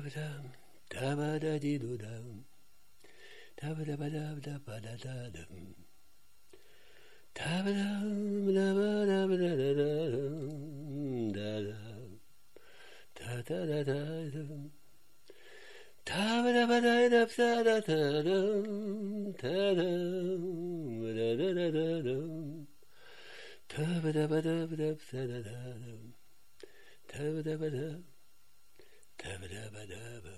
Та-ба-дам, та-ба-да-ди-ду-дам, та-ба-да-ба-да-да-ба-да-да-дам, та-ба-дам, да-ба-да-ба-да-да-дам, да-дам, та-та-да-да-дам, та-ба-да-ба-да-да-да-да-дам, та-дам, да-да-да-да-дам, та-ба-да-ба-да-да-да-да-дам, та-ба-да-ба-да, та-ба-да-ба-да-бам.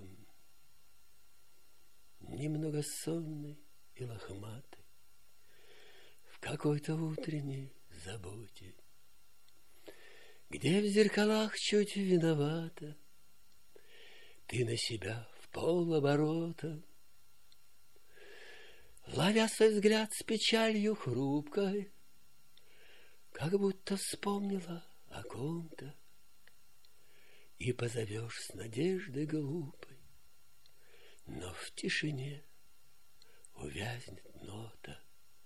Немного сонный и лохматый, в какой-то утренней заботе, где в зеркалах чуть виновата, ты на себя в полоборота, ловя свой взгляд с печалью хрупкой, как будто вспомнила о ком-то, и позовешь с надеждой глупой, но в тишине увязнет нота.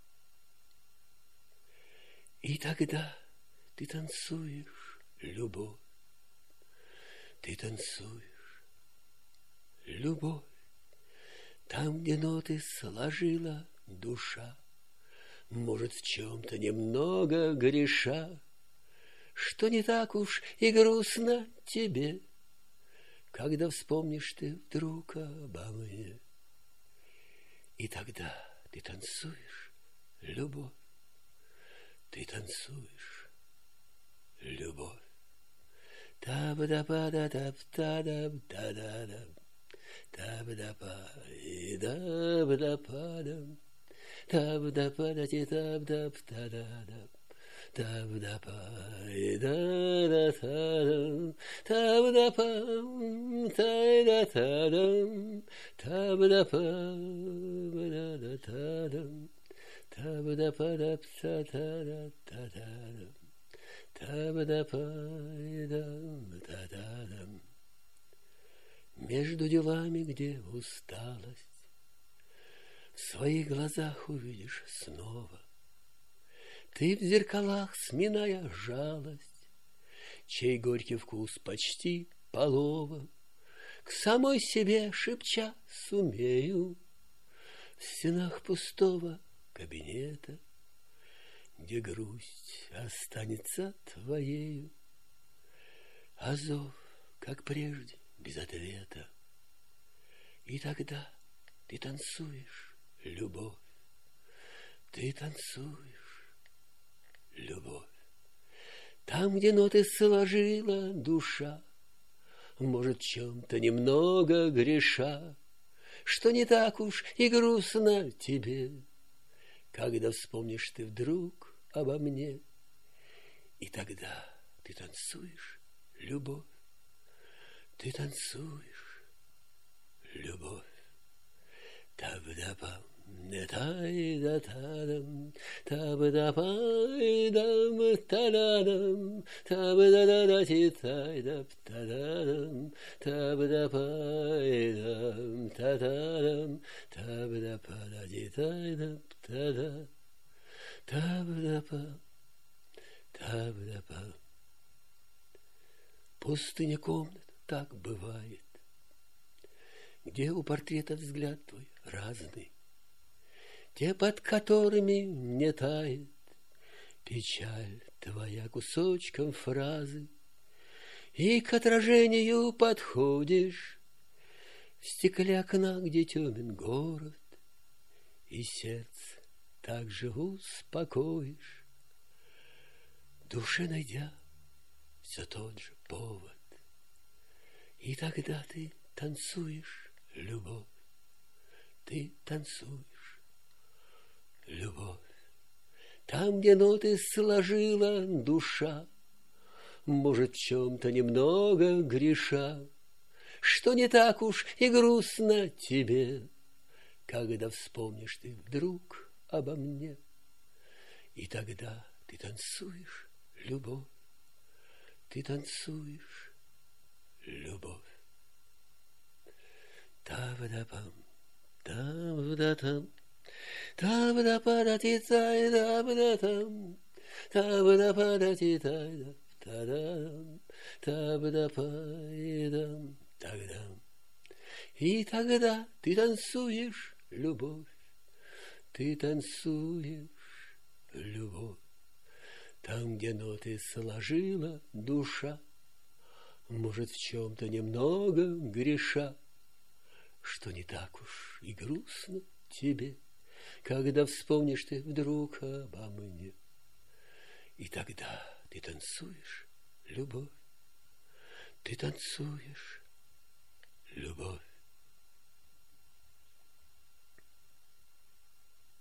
И тогда ты танцуешь, любовь, ты танцуешь, любовь, там, где ноты сложила душа, может, в чем-то немного греша, что не так уж и грустно тебе, когда вспомнишь ты вдруг обо мне. И тогда ты танцуешь, любовь, ты танцуешь, любовь. Та-ба-да-ба-да-да-да-да-да-да, та-ба-да-ба-да-ба-да-па-дам, та-ба-да-ба-да-ти-та-ба-да-да-да. Та-ба-да-па-да-да-та-дам, та-ба-да-пам, та-да-та-дам, та-ба-да-па-ба-да-да-та-дам, та-ба-да-па-да-та-та-да-та-да-дам, та-ба-да-па-дам-та-да-дам. Между делами, где усталость, в своих глазах увидишь снова. Ты в зеркалах, сминая жалость, чей горький вкус почти полова, к самой себе шепча сумею, в стенах пустого кабинета, где грусть останется твоею, а зов, как прежде, без ответа. И тогда ты танцуешь, любовь, ты танцуешь, любовь. Там, где ноты сложила душа, может, чем-то немного греша, что не так уж и грустно тебе, когда вспомнишь ты вдруг обо мне. И тогда ты танцуешь, любовь, ты танцуешь, любовь. Та-ба-да-пам, та-да-та-дам, та-ба-да-па-дам, та-да-дам, та-ба-да-да-да-ти-та-дам, та-да-дам, та-ба-да-па-дам, та-да-дам, та-ба-да-па-да-ти-та-дам, та-да, та-ба-да-па, та-ба-да-па. Пустыня комнат, так бывает, где у портрета взгляд твой разный, те, под которыми не тает печаль твоя кусочком фразы, и к отражению подходишь в стекле окна, где темен город, и сердце так же успокоишь, душе найдя все тот же повод. И тогда ты танцуешь, любовь, ты танцуешь, любовь. Там, где ноты сложила душа, может, в чем-то немного греша, что не так уж и грустно тебе, когда вспомнишь ты вдруг обо мне. И тогда ты танцуешь, любовь, ты танцуешь, любовь. Та-ба-да-пам, та-ба-да-там, та-ба-да-па-да-ти-та-да-ба-да-там, та-ба-да-па-да-ти-та-да, та-да-дам, та-ба-да-па-дам, та-дам, И тогда ты танцуешь, любовь, ты танцуешь, любовь. Там, где ноты сложила душа, может, в чем-то немного греша, что не так уж и грустно тебе, когда вспомнишь ты вдруг обо мне. И тогда ты танцуешь, любовь, ты танцуешь, любовь.